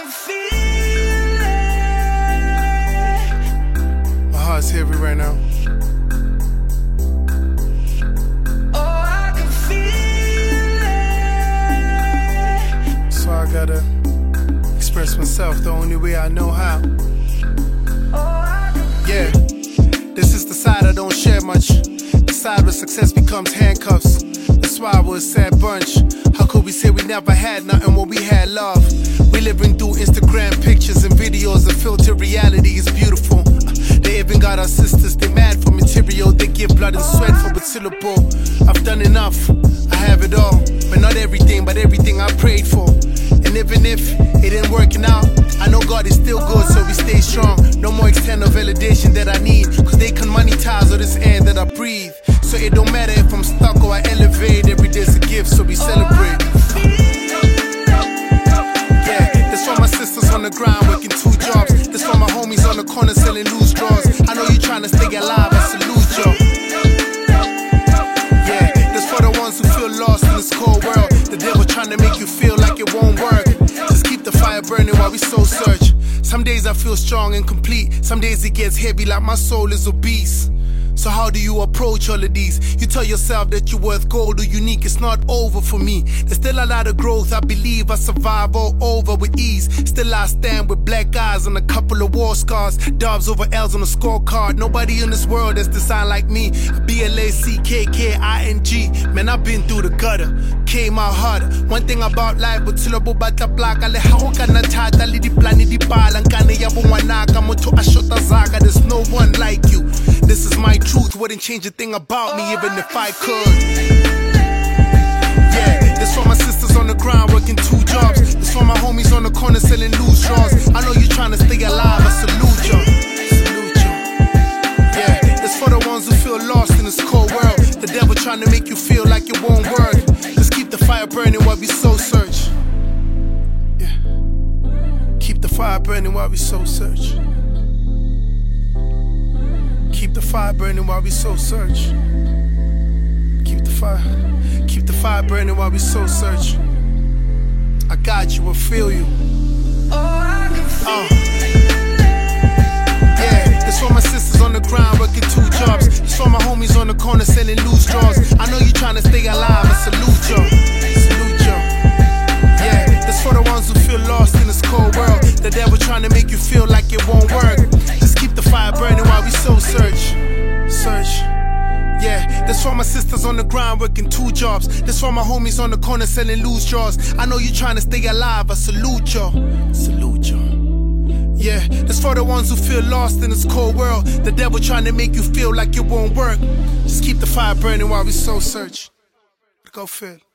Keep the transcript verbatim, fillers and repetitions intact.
can feel it. My heart's heavy right now. Oh, I can feel it. So I gotta express myself the only way I know how. Oh, I can Yeah, this is the side I don't share much. The side where success becomes handcuffs. That's why we're a sad bunch. How could we say we never had nothing when we had love? We living through Instagram pictures and videos. The filter reality is beautiful. They even got our sisters, they mad for material. They give blood and sweat for a syllable. I've done enough, I have it all. But not everything, but everything I prayed for. And even if it ain't working out, I know God is still good, so we stay strong. No more external validation that I need, cause they can monetize all this air that I breathe. So it don't matter if I'm stuck or I elevate. Every day's a gift, so we celebrate. Yeah, that's for my sisters on the ground working two jobs. That's for my homies on the corner selling loose drawers. I know you trying to stay alive, I salute y'all. Yeah, that's for the ones who feel lost in this cold world. The devil trying to make you feel like it won't work. Just keep the fire burning while we soul search. Some days I feel strong and complete. Some days it gets heavy like my soul is obese. So how do you approach all of these? You tell yourself that you're worth gold or unique. It's not over for me. There's still a lot of growth. I believe I survive all over with ease. Still I stand with black eyes and a couple of war scars. Dubs over L's on a scorecard. Nobody in this world that's designed like me. B L A C K K I N G. Man, I've been through the gutter. Came out harder. One thing about life, but till I bata plaka le hahoka na tata li di plani di pala nkane ya bongwanaka motho a shota zaka. There's no one like you. This is my truth, wouldn't change a thing about me even if I could. Yeah, this for my sisters on the ground working two jobs. This for my homies on the corner selling loose drawers. I know you trying to stay alive, I salute y'all. Salute y'all. Yeah, this for the ones who feel lost in this cold world. The devil trying to make you feel like it won't work. Just keep the fire burning while we soul search. Yeah, keep the fire burning while we soul search. Keep the fire burning while we soul search. Keep the fire, keep the fire burning while we soul search. I got you, I feel you. Oh, I can feel Uh. Yeah, this for my sisters on the ground working two jobs. This for my homies on the corner selling loose drawers. I know you trying to stay alive, I salute y'all. Salute y'all. Yeah, this for the ones who feel lost in this cold world. The devil trying to make you feel like it won't work. Just keep the fire burning while we soul search. Search. Yeah, this for my sisters on the ground working two jobs. This for my homies on the corner selling loose drawers. I know you trying to stay alive, I salute y'all. Salute y'all. Yeah, this for the ones who feel lost in this cold world. The devil trying to make you feel like it won't work. Just keep the fire burning while we soul search. Go Phil.